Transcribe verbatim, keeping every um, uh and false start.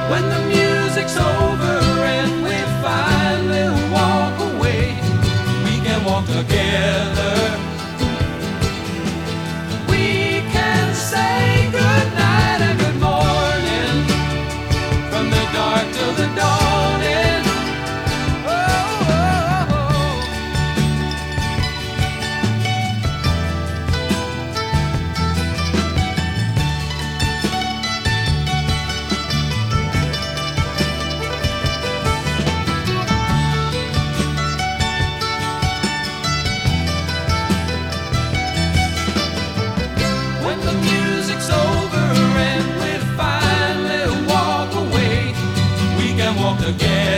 When the music's over and we finally walk away, we can walk together. We can say good night and good morning, from the dark till the dawning. Oh, oh, oh. When the music's over and we finally walk away, we can walk together.